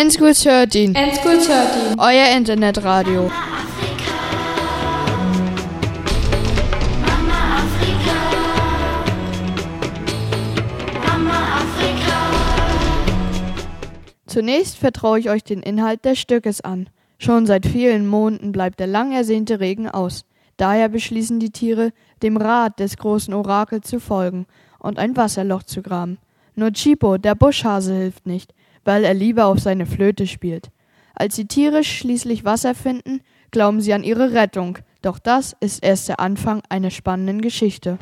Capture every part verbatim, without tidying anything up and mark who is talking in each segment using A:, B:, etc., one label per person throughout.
A: N-School dreizehn.
B: N-School dreizehn.
A: Euer Internetradio. Zunächst vertraue ich euch den Inhalt des Stückes an. Schon seit vielen Monden bleibt der lang ersehnte Regen aus. Daher beschließen die Tiere, dem Rat des großen Orakels zu folgen und ein Wasserloch zu graben. Nur Chipo, der Buschhase, hilft nicht, weil er lieber auf seine Flöte spielt. Als die Tiere schließlich Wasser finden, glauben sie an ihre Rettung. Doch das ist erst der Anfang einer spannenden Geschichte.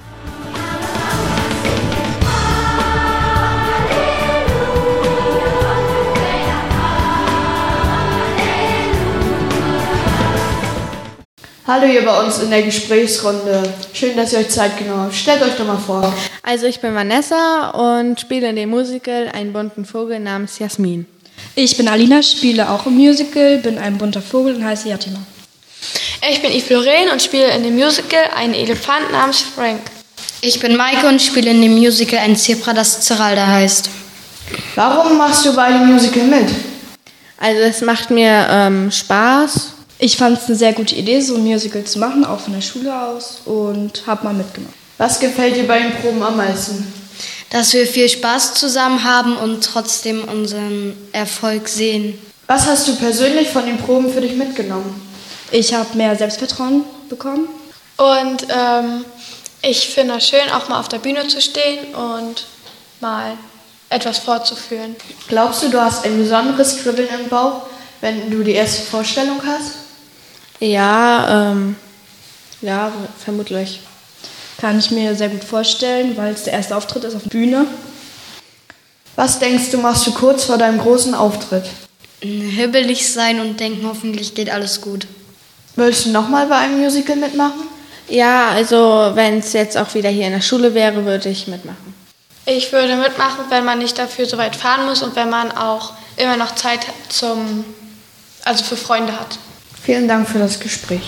A: Hallo hier bei uns in der Gesprächsrunde. Schön, dass ihr euch Zeit genommen habt. Stellt euch doch mal vor.
C: Also ich bin Vanessa und spiele in dem Musical einen bunten Vogel namens Jasmin.
B: Ich bin Alina, spiele auch im Musical, bin ein bunter Vogel und heiße Yatima.
D: Ich bin Yves Lorraine und spiele in dem Musical einen Elefant namens Frank.
E: Ich bin Maike und spiele in dem Musical ein Zebra, das Zeralda heißt.
A: Warum machst du bei dem Musical mit?
C: Also es macht mir ähm, Spaß.
B: Ich fand es eine sehr gute Idee, so ein Musical zu machen, auch von der Schule aus, und habe mal mitgemacht.
A: Was gefällt dir bei den Proben am meisten?
E: Dass wir viel Spaß zusammen haben und trotzdem unseren Erfolg sehen.
A: Was hast du persönlich von den Proben für dich mitgenommen?
B: Ich habe mehr Selbstvertrauen bekommen.
D: Und ähm, ich finde es schön, auch mal auf der Bühne zu stehen und mal etwas vorzuführen.
A: Glaubst du, du hast ein besonderes Kribbeln im Bauch, wenn du die erste Vorstellung hast?
C: Ja, ähm, ja, vermutlich.
B: Kann ich mir sehr gut vorstellen, weil es der erste Auftritt ist auf der Bühne.
A: Was denkst du, machst du kurz vor deinem großen Auftritt?
E: Hibbelig sein und denken, hoffentlich geht alles gut.
A: Willst du nochmal bei einem Musical mitmachen?
C: Ja, also wenn es jetzt auch wieder hier in der Schule wäre, würde ich mitmachen.
D: Ich würde mitmachen, wenn man nicht dafür so weit fahren muss und wenn man auch immer noch Zeit zum, also für Freunde hat.
A: Vielen Dank für das Gespräch.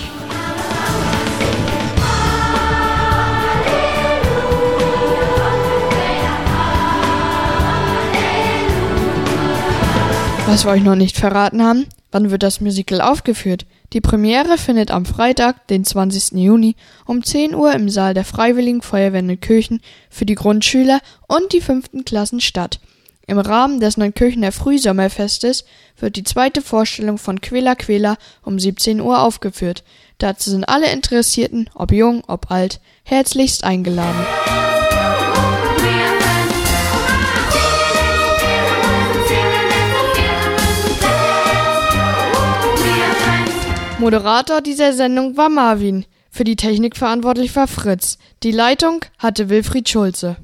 A: Was wir euch noch nicht verraten haben, wann wird das Musical aufgeführt? Die Premiere findet am Freitag, den zwanzigsten Juni um zehn Uhr im Saal der Freiwilligen Feuerwehr Neunkirchen für die Grundschüler und die fünften Klassen statt. Im Rahmen des Neunkirchener Frühsommerfestes wird die zweite Vorstellung von Quela Quela um siebzehn Uhr aufgeführt. Dazu sind alle Interessierten, ob jung, ob alt, herzlichst eingeladen. Moderator dieser Sendung war Marvin. Für die Technik verantwortlich war Fritz. Die Leitung hatte Wilfried Schulze.